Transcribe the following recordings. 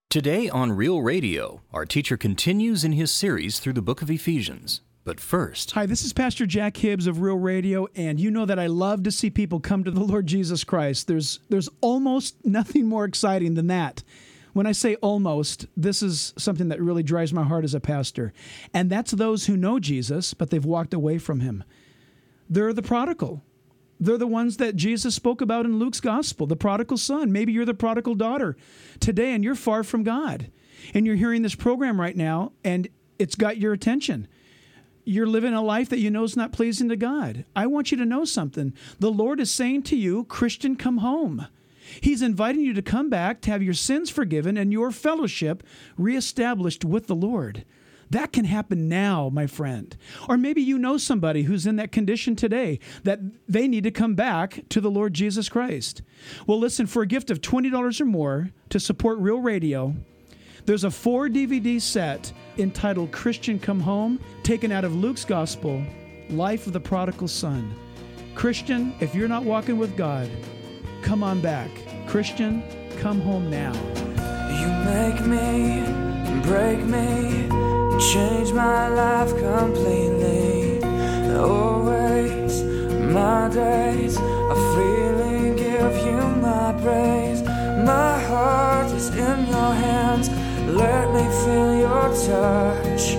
Today on Real Radio, our teacher continues in his series through the book of Ephesians. But first... Hi, this is Pastor Jack Hibbs of Real Radio, and you know that I love to see people come to the Lord Jesus Christ. There's almost nothing more exciting than that. When I say almost, this is something that really drives my heart as a pastor. And that's those who know Jesus, but they've walked away from him. They're the prodigal. They're the ones that Jesus spoke about in Luke's gospel, the prodigal son. Maybe you're the prodigal daughter today and you're far from God. And you're hearing this program right now and it's got your attention. You're living a life that you know is not pleasing to God. I want you to know something. The Lord is saying to you, Christian, come home. He's inviting you to come back, to have your sins forgiven and your fellowship reestablished with the Lord. That can happen now, my friend. Or maybe you know somebody who's in that condition today, that they need to come back to the Lord Jesus Christ. Well, listen, for a gift of $20 or more to support Real Radio, there's a 4-DVD set entitled Christian Come Home, taken out of Luke's Gospel, Life of the Prodigal Son. Christian, if you're not walking with God, come on back. Christian, come home now. You make me, break me, change my life completely. Always, my days are freely give you my praise. My heart is in your hands. Let me feel your touch.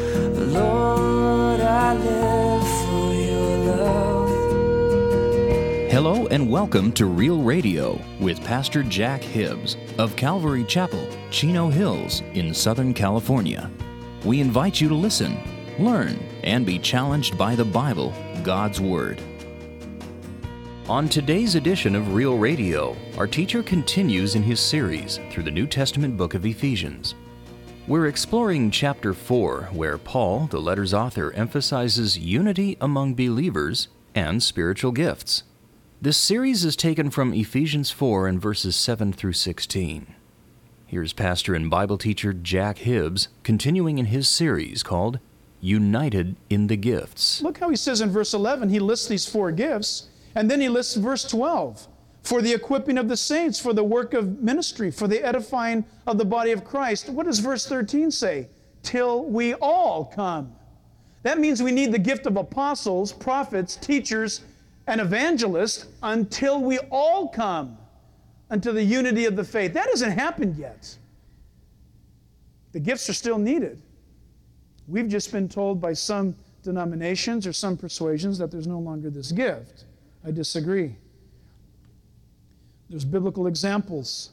Lord, I live for your love. Hello and welcome to Real Radio with Pastor Jack Hibbs of Calvary Chapel, Chino Hills in Southern California. We invite you to listen, learn, and be challenged by the Bible, God's Word. On today's edition of Real Radio, our teacher continues in his series through the New Testament book of Ephesians. We're exploring chapter 4, where Paul, the letter's author, emphasizes unity among believers and spiritual gifts. This series is taken from Ephesians 4 and verses 7 through 16. Here's pastor and Bible teacher Jack Hibbs continuing in his series called United in the Gifts. Look how he says in verse 11, he lists these 4 gifts, and then he lists verse 12, for the equipping of the saints, for the work of ministry, for the edifying of the body of Christ. What does verse 13 say? Till we all come. That means we need the gift of apostles, prophets, teachers, and evangelists until we all come unto the unity of the faith. That hasn't happened yet. The gifts are still needed. We've just been told by some denominations or some persuasions that there's no longer this gift. I disagree. There's biblical examples,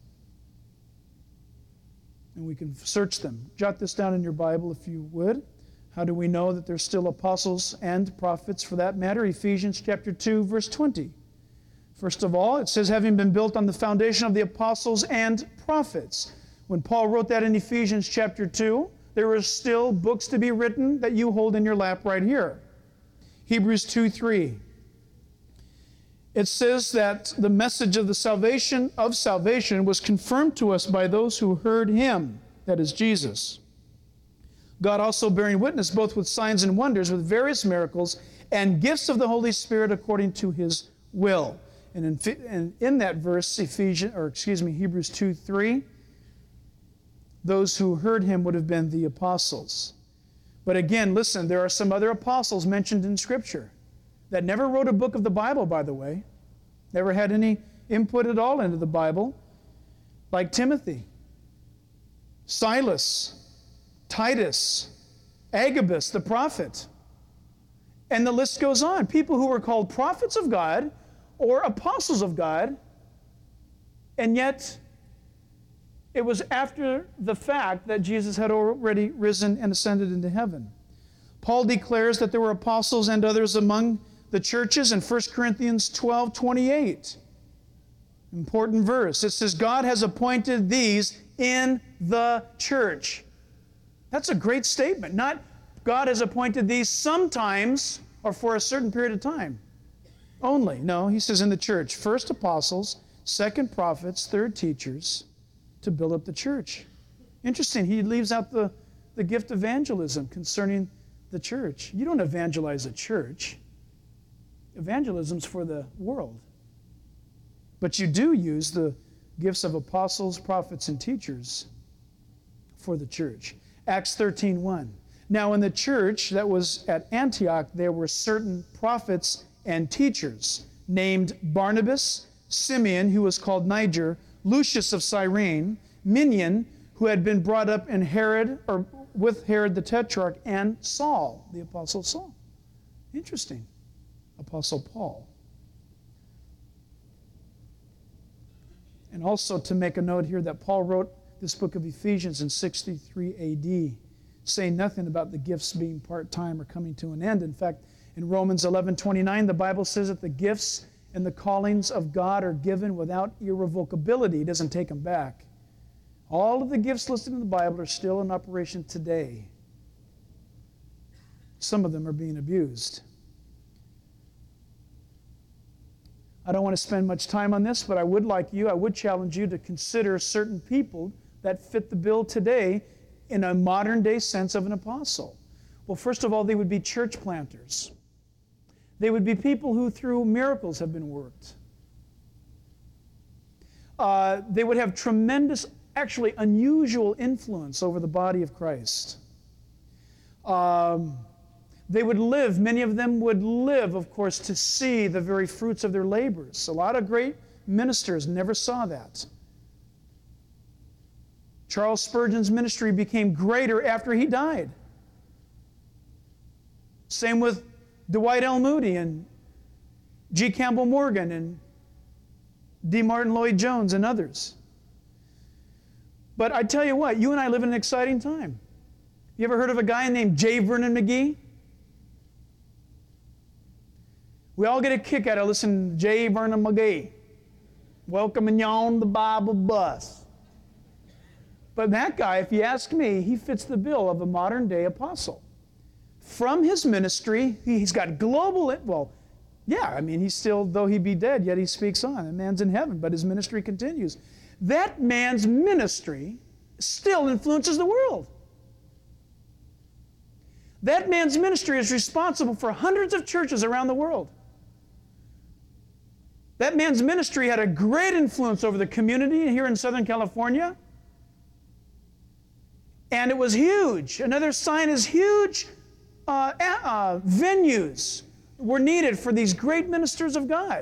and we can search them. Jot this down in your Bible if you would. How do we know that there's still apostles and prophets for that matter? Ephesians chapter 2, verse 20. First of all, it says, having been built on the foundation of the apostles and prophets. When Paul wrote that in Ephesians chapter 2, there were still books to be written that you hold in your lap right here. Hebrews 2:3. It says that the message of the salvation was confirmed to us by those who heard him, that is Jesus. God also bearing witness both with signs and wonders, with various miracles and gifts of the Holy Spirit according to his will. And in that verse, Hebrews 2:3, those who heard him would have been the apostles. But again, listen, there are some other apostles mentioned in Scripture that never wrote a book of the Bible, by the way, never had any input at all into the Bible, like Timothy, Silas, Titus, Agabus, the prophet. And the list goes on. People who were called prophets of God or apostles of God, and yet it was after the fact that Jesus had already risen and ascended into heaven. Paul declares that there were apostles and others among the churches in 1 Corinthians 12:28. Important verse. It says, God has appointed these in the church. That's a great statement. Not God has appointed these sometimes or for a certain period of time only. No, he says in the church. First apostles, second prophets, third teachers to build up the church. Interesting. He leaves out the gift of evangelism concerning the church. You don't evangelize a church. Evangelism's for the world. But you do use the Gifts of apostles, prophets, and teachers for the church. Acts 13:1. Now in the church that was at Antioch, there were certain prophets and teachers named Barnabas, Simeon, who was called Niger, Lucius of Cyrene, Minion, who had been brought up in with Herod the Tetrarch, and Saul, the Apostle Saul. Interesting. Apostle Paul. And also to make a note here that Paul wrote this book of Ephesians in 63 AD, saying nothing about the gifts being part-time or coming to an end. In fact, in Romans 11:29, the Bible says that the gifts and the callings of God are given without irrevocability. He doesn't take them back. All of the gifts listed in the Bible are still in operation today. Some of them are being abused. I don't want to spend much time on this, but I would challenge you to consider certain people that fit the bill today in a modern day sense of an apostle. Well, first of all, they would be church planters. They would be people who through miracles have been worked. They would have tremendous, actually unusual influence over the body of Christ. They would live, many of them would live, of course, to see the very fruits of their labors. A lot of great ministers never saw that. Charles Spurgeon's ministry became greater after he died. Same with Dwight L. Moody and G. Campbell Morgan and D. Martin Lloyd-Jones and others. But I tell you what, you and I live in an exciting time. You ever heard of a guy named J. Vernon McGee? We all get a kick out of listening to J. Vernon McGee. Welcoming you on the Bible bus. But that guy, if you ask me, he fits the bill of a modern day apostle. From his ministry, he's got global, he's still, though he be dead, yet he speaks on. The man's in heaven, but his ministry continues. That man's ministry still influences the world. That man's ministry is responsible for hundreds of churches around the world. That man's ministry had a great influence over the community here in Southern California. And it was huge. Another sign is huge venues were needed for these great ministers of God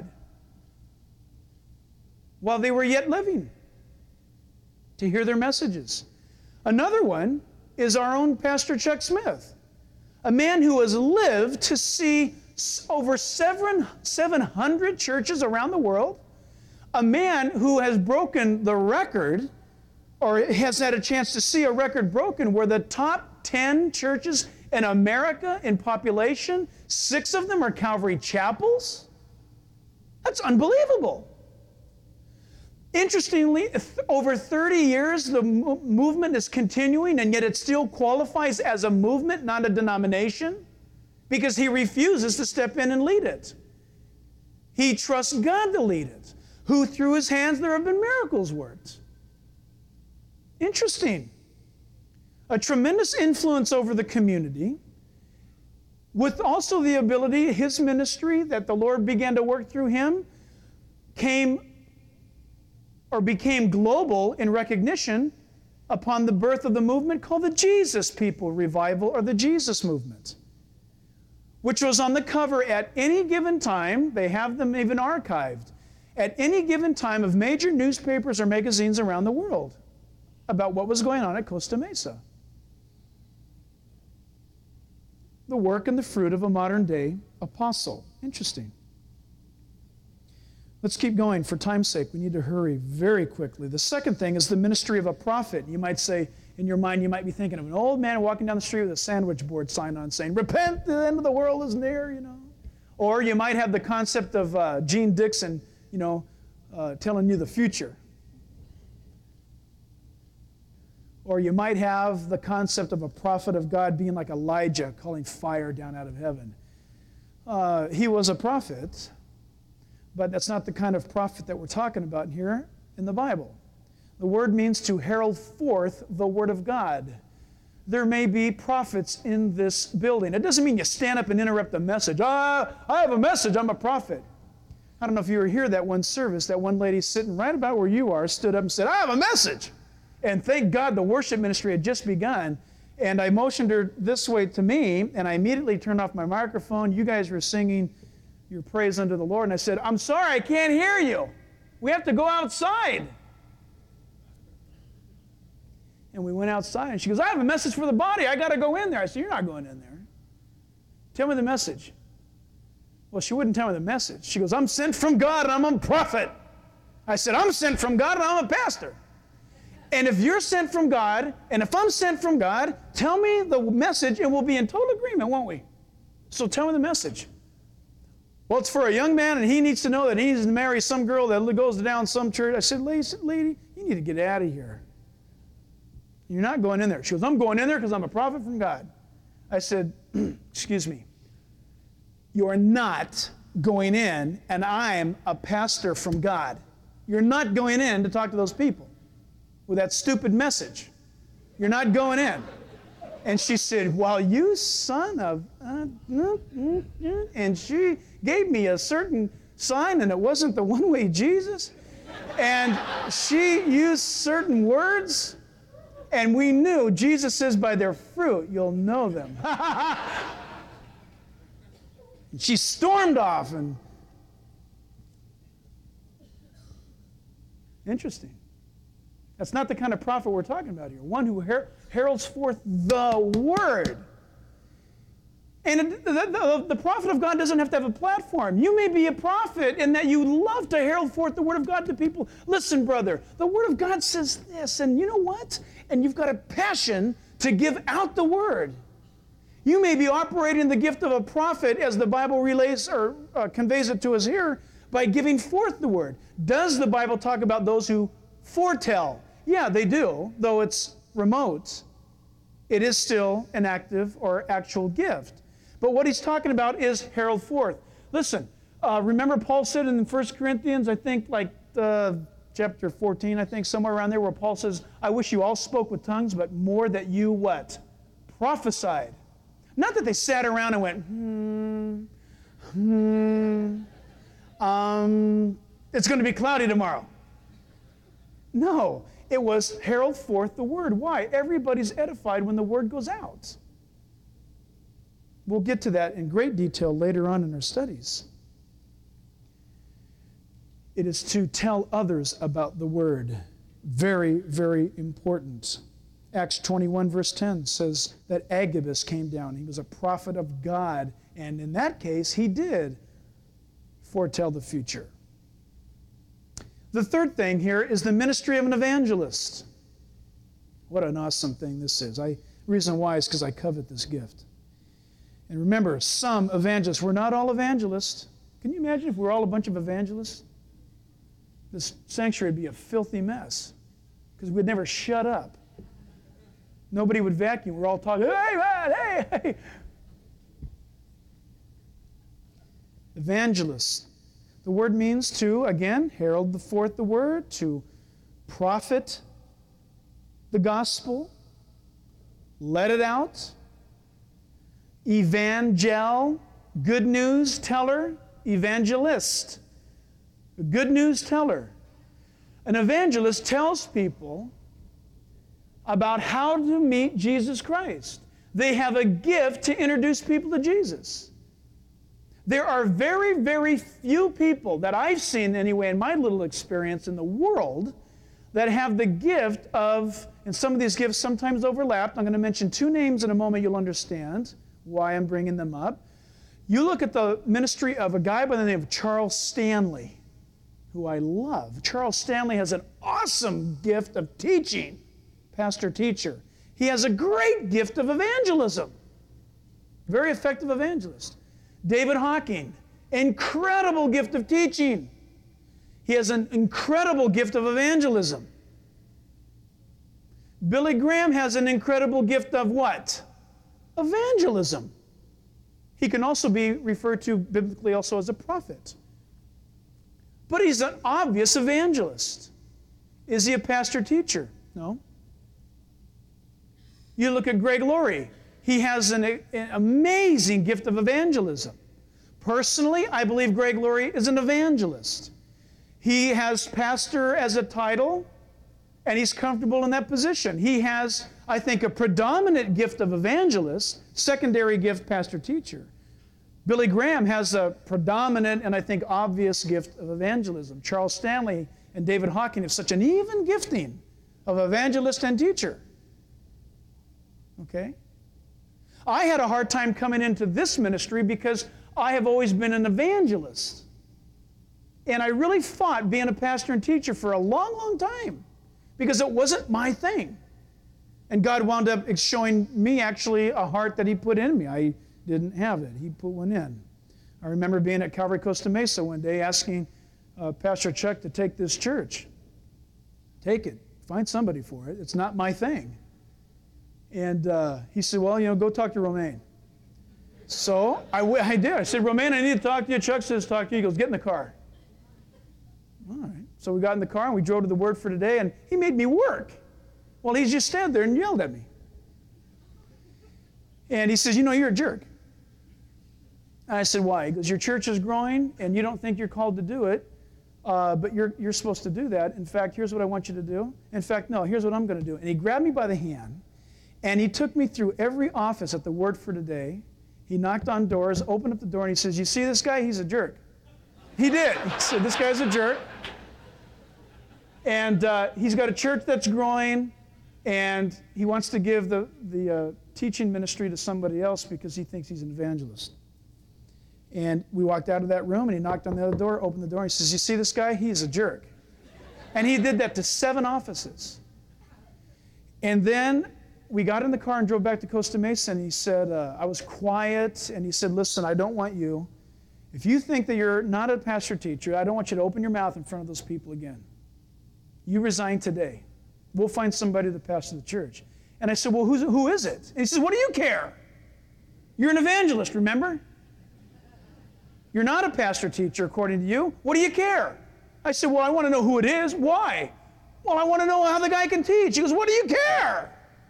while they were yet living to hear their messages. Another one is our own Pastor Chuck Smith, a man who has lived to see over 700 churches around the world, a man who has broken the record, or has had a chance to see a record broken, where the top 10 churches in America in population, 6 of them are Calvary chapels. That's unbelievable. Interestingly, over 30 years, the movement is continuing, and yet it still qualifies as a movement, not a denomination, because he refuses to step in and lead it. He trusts God to lead it, who through his hands there have been miracles worked. Interesting. A tremendous influence over the community, with also the ability, his ministry that the Lord began to work through him, became global in recognition upon the birth of the movement called the Jesus People Revival, or the Jesus Movement, which was on the cover at any given time. They have them even archived at any given time of major newspapers or magazines around the world about what was going on at Costa Mesa. The work and the fruit of a modern day apostle. Interesting. Let's keep going. For time's sake, we need to hurry very quickly. The second thing is the ministry of a prophet. You might say, in your mind, you might be thinking of an old man walking down the street with a sandwich board sign on saying, "Repent, the end of the world is near," Or you might have the concept of Gene Dixon, telling you the future. Or you might have the concept of a prophet of God being like Elijah, calling fire down out of heaven. He was a prophet, but that's not the kind of prophet that we're talking about here in the Bible. The word means to herald forth the word of God. There may be prophets in this building. It doesn't mean you stand up and interrupt the message. I have a message, I'm a prophet. I don't know if you were here that one service, that one lady sitting right about where you are stood up and said, I have a message. And thank God the worship ministry had just begun. And I motioned her this way to me, and I immediately turned off my microphone. You guys were singing your praise unto the Lord. And I said, I'm sorry, I can't hear you. We have to go outside. And we went outside, and she goes, I have a message for the body. I got to go in there. I said, you're not going in there. Tell me the message. Well, she wouldn't tell me the message. She goes, I'm sent from God, and I'm a prophet. I said, I'm sent from God, and I'm a pastor. And if you're sent from God, and if I'm sent from God, tell me the message, and we'll be in total agreement, won't we? So tell me the message. Well, it's for a young man, and he needs to know that he needs to marry some girl that goes down some church. I said, lady, you need to get out of here. You're not going in there. She goes, I'm going in there because I'm a prophet from God. I said, excuse me. You're not going in, and I'm a pastor from God. You're not going in to talk to those people with that stupid message. You're not going in. And she said, well, you son of... and she gave me a certain sign, and it wasn't the one-way Jesus. And she used certain words, and we knew, Jesus says, by their fruit, you'll know them. She stormed off, and interesting. That's not the kind of prophet we're talking about here. One who heralds forth the word. And the prophet of God doesn't have to have a platform. You may be a prophet in that you love to herald forth the word of God to people. Listen, brother, the word of God says this, and you know what? And you've got a passion to give out the word. You may be operating the gift of a prophet as the Bible relays or conveys it to us here by giving forth the word. Does the Bible talk about those who foretell? Yeah, they do, though it's remote. It is still an active or actual gift. But what he's talking about is herald forth. Listen, remember Paul said in 1 Corinthians, I think like chapter 14, I think somewhere around there, where Paul says, I wish you all spoke with tongues, but more that you what? Prophesied. Not that they sat around and went, it's going to be cloudy tomorrow. No, it was herald forth the word. Why? Everybody's edified when the word goes out. We'll get to that in great detail later on in our studies. It is to tell others about the word. Very, very important. Acts 21 verse 10 says that Agabus came down. He was a prophet of God, and in that case, he did foretell the future. The third thing here is the ministry of an evangelist. What an awesome thing this is. Reason why is because I covet this gift. And remember, some evangelists, we're not all evangelists. Can you imagine if we were all a bunch of evangelists? This sanctuary would be a filthy mess because we'd never shut up. Nobody would vacuum. We're all talking, hey, man, hey. Evangelists. The word means to, again, herald forth the word, to prophet the gospel, let it out. Evangel, good news teller, evangelist, a good news teller. An evangelist tells people about how to meet Jesus Christ. They have a gift to introduce people to Jesus. There are very, very few people that I've seen anyway in my little experience in the world that have the gift of, and some of these gifts sometimes overlap. I'm going to mention two names in a moment. You'll understand why I'm bringing them up. You look at the ministry of a guy by the name of Charles Stanley, who I love. Charles Stanley has an awesome gift of teaching. Pastor teacher. He has a great gift of evangelism. Very effective evangelist. David Hawking, incredible gift of teaching. He has an incredible gift of evangelism. Billy Graham has an incredible gift of what? Evangelism. He can also be referred to biblically also as a prophet. But he's an obvious evangelist. Is he a pastor teacher? No. You look at Greg Laurie. He has an amazing gift of evangelism. Personally, I believe Greg Laurie is an evangelist. He has pastor as a title, and he's comfortable in that position. He has, I think, a predominant gift of evangelist, secondary gift pastor-teacher. Billy Graham has a predominant and I think obvious gift of evangelism. Charles Stanley and David Hawking have such an even gifting of evangelist and teacher. Okay? I had a hard time coming into this ministry because I have always been an evangelist. And I really fought being a pastor and teacher for a long, long time because it wasn't my thing. And God wound up showing me actually a heart that He put in me. I didn't have it. He put one in. I remember being at Calvary Costa Mesa one day asking Pastor Chuck to take this church. Take it. Find somebody for it. It's not my thing. And he said, well, go talk to Romaine. So I did. I said, Romaine, I need to talk to you. Chuck says, talk to you. He goes, get in the car. All right. So we got in the car and we drove to the Word for Today, and he made me work. Well, he just stood there and yelled at me. And he says, you're a jerk. And I said, why? He goes, your church is growing, and you don't think you're called to do it, but you're supposed to do that. In fact, here's what I want you to do. In fact, no, here's what I'm going to do. And he grabbed me by the hand, and he took me through every office at the Word for Today. He knocked on doors, opened up the door, and he says, you see this guy? He's a jerk. He did. He said, this guy's a jerk. And he's got a church that's growing, and he wants to give the teaching ministry to somebody else because he thinks he's an evangelist. And we walked out of that room, and he knocked on the other door, opened the door, and he says, you see this guy? He's a jerk. And he did that to 7 offices. And then we got in the car and drove back to Costa Mesa, and he said, I was quiet, and he said, listen, I don't want you. If you think that you're not a pastor-teacher, I don't want you to open your mouth in front of those people again. You resign today. We'll find somebody to pastor the church. And I said, well, who is it? And he says, what do you care? You're an evangelist, remember? You're not a pastor-teacher, according to you. What do you care? I said, well, I want to know who it is. Why? Well, I want to know how the guy can teach. He goes, what do you care?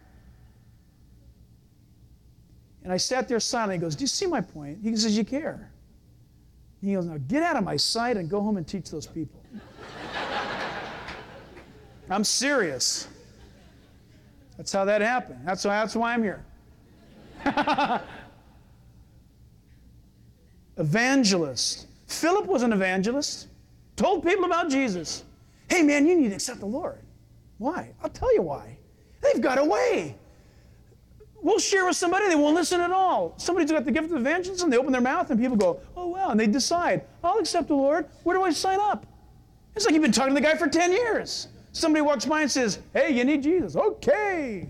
And I sat there silent. He goes, do you see my point? He says, you care. He goes, now get out of my sight and go home and teach those people. I'm serious. That's how that happened. That's why I'm here. Evangelist. Philip was an evangelist. Told people about Jesus. Hey, man, you need to accept the Lord. Why? I'll tell you why. They've got a way. We'll share with somebody, they won't listen at all. Somebody's got the gift of evangelism, they open their mouth, and people go, oh, wow, and they decide, I'll accept the Lord. Where do I sign up? It's like you've been talking to the guy for 10 years. Somebody walks by and says, hey, you need Jesus. Okay.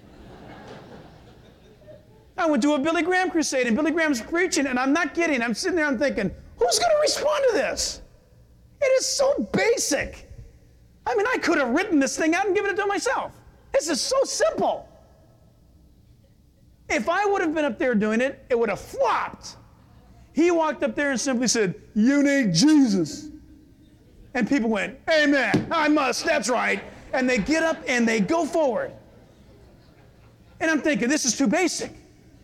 I went to a Billy Graham crusade, and Billy Graham's preaching, and I'm not kidding. I'm sitting there, I'm thinking, who's going to respond to this? It is so basic. I mean, I could have written this thing out and given it to myself. This is so simple. If I would have been up there doing it, it would have flopped. He walked up there and simply said, you need Jesus. And people went, amen, I must, that's right. And they get up and they go forward. And I'm thinking, this is too basic.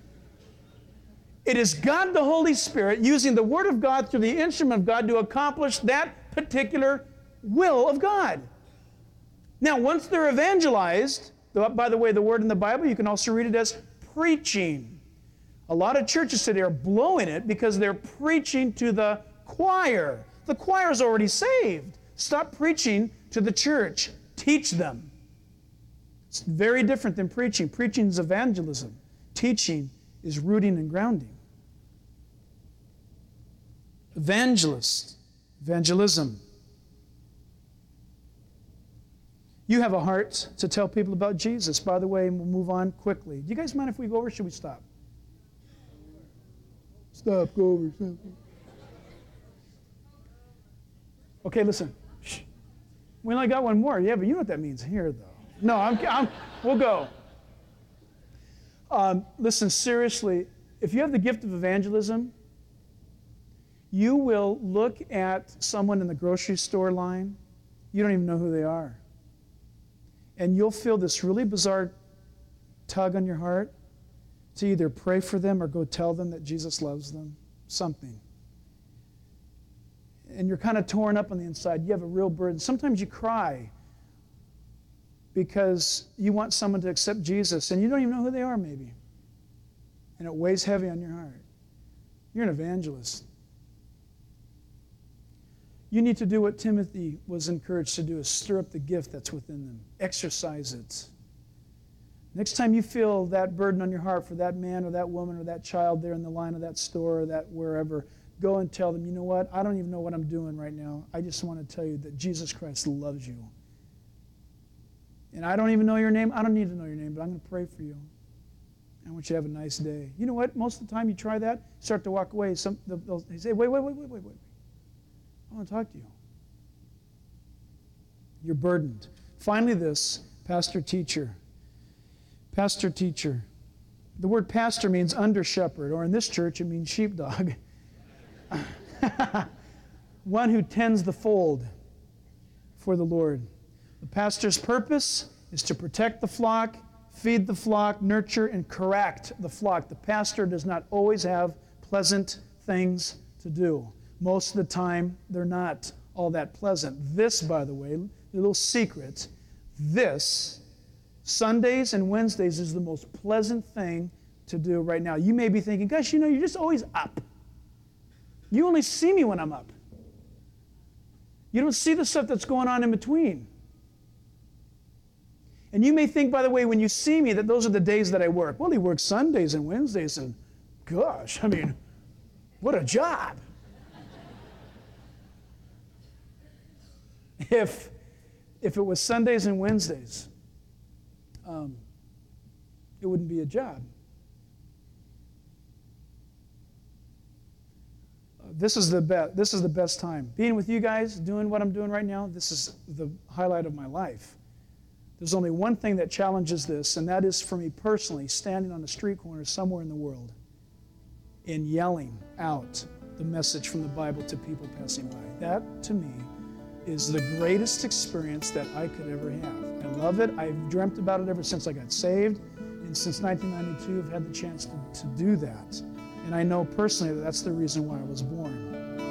It is God the Holy Spirit using the Word of God through the instrument of God to accomplish that particular will of God. Now, once they're evangelized, by the way, the word in the Bible, you can also read it as preaching. A lot of churches today are blowing it because they're preaching to the choir. The choir is already saved. Stop preaching to the church. Teach them. It's very different than preaching. Preaching is evangelism. Teaching is rooting and grounding. Evangelist. Evangelism. You have a heart to tell people about Jesus. By the way, we'll move on quickly. Do you guys mind if we go over or should we stop? Stop, go over. Stop. Okay, listen. Shh. We only got one more. Yeah, but you know what that means here, though. No, we'll go. Listen, seriously, if you have the gift of evangelism, you will look at someone in the grocery store line, you don't even know who they are. And you'll feel this really bizarre tug on your heart to either pray for them or go tell them that Jesus loves them. Something. and you're kind of torn up on the inside. You have a real burden. Sometimes you cry because you want someone to accept Jesus, and you don't even know who they are, maybe. And it weighs heavy on your heart. You're an evangelist. You need to do what Timothy was encouraged to do, is stir up the gift that's within them. Exercise it. Next time you feel that burden on your heart for that man or that woman or that child there in the line of that store or that wherever, go and tell them, you know what, I don't even know what I'm doing right now. I just want to tell you that Jesus Christ loves you. And I don't even know your name. I don't need to know your name, but I'm going to pray for you. I want you to have a nice day. You know what? Most of the time you try that, start to walk away. They'll say, wait. I want to talk to you. You're burdened. Finally this, pastor-teacher. Pastor-teacher. The word pastor means under-shepherd, or in this church it means sheepdog. One who tends the fold for the Lord. The pastor's purpose is to protect the flock, feed the flock, nurture, and correct the flock. The pastor does not always have pleasant things to do. Most of the time, they're not all that pleasant. This, by the way, a little secret, this, Sundays and Wednesdays, is the most pleasant thing to do right now. You may be thinking, gosh, you know, you're just always up. You only see me when I'm up. You don't see the stuff that's going on in between. And you may think, by the way, when you see me, that those are the days that I work. Well, he works Sundays and Wednesdays, and gosh, I mean, what a job. If it was Sundays and Wednesdays, it wouldn't be a job. This is the best time. Being with you guys, doing what I'm doing right now, this is the highlight of my life. There's only one thing that challenges this, and that is for me personally, standing on a street corner somewhere in the world and yelling out the message from the Bible to people passing by. That, to me, is the greatest experience that I could ever have. I love it. I've dreamt about it ever since I got saved, and since 1992, I've had the chance to do that. And I know personally that that's the reason why I was born.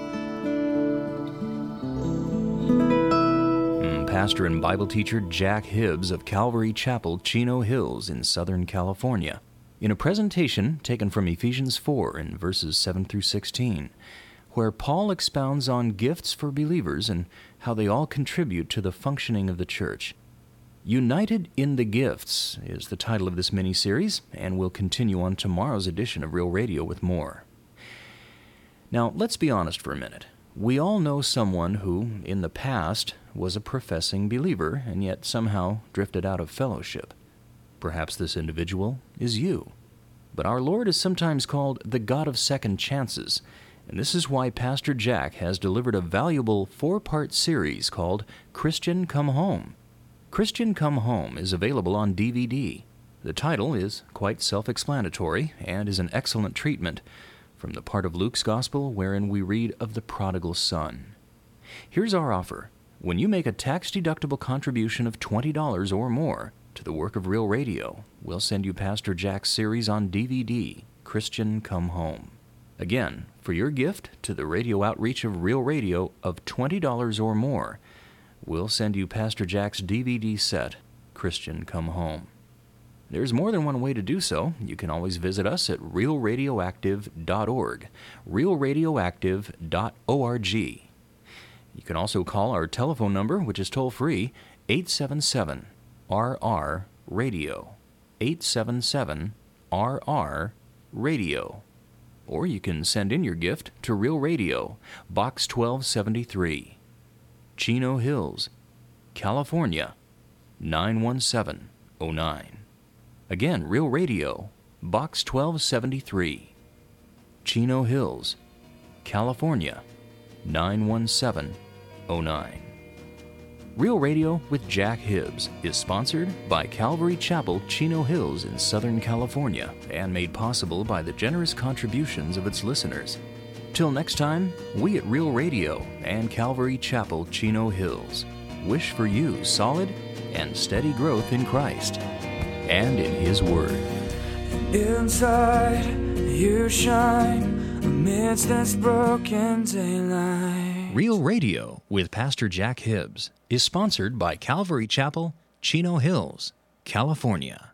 Pastor and Bible teacher Jack Hibbs of Calvary Chapel, Chino Hills in Southern California, in a presentation taken from Ephesians 4 in verses 7 through 16, where Paul expounds on gifts for believers and how they all contribute to the functioning of the church. United in the Gifts is the title of this mini-series, and we'll continue on tomorrow's edition of Real Radio with more. Now, let's be honest for a minute. We all know someone who, in the past, was a professing believer and yet somehow drifted out of fellowship. Perhaps this individual is you. But our Lord is sometimes called the God of second chances, and this is why Pastor Jack has delivered a valuable 4-part series called Christian Come Home. Christian Come Home is available on DVD. The title is quite self-explanatory and is an excellent treatment from the part of Luke's Gospel wherein we read of the prodigal son. Here's our offer. When you make a tax-deductible contribution of $20 or more to the work of Real Radio, we'll send you Pastor Jack's series on DVD, Christian Come Home. Again, for your gift to the radio outreach of Real Radio of $20 or more, we'll send you Pastor Jack's DVD set, Christian Come Home. There's more than one way to do so. You can always visit us at realradioactive.org, realradioactive.org. You can also call our telephone number, which is toll-free, 877-RR-RADIO, 877-RR-RADIO. Or you can send in your gift to Real Radio, Box 1273, Chino Hills, California, 91709. Again, Real Radio, Box 1273, Chino Hills, California, 91709. Real Radio with Jack Hibbs is sponsored by Calvary Chapel, Chino Hills in Southern California and made possible by the generous contributions of its listeners. Till next time, we at Real Radio and Calvary Chapel, Chino Hills wish for you solid and steady growth in Christ and in His Word. Inside, you shine amidst this broken daylight. Real Radio with Pastor Jack Hibbs is sponsored by Calvary Chapel, Chino Hills, California.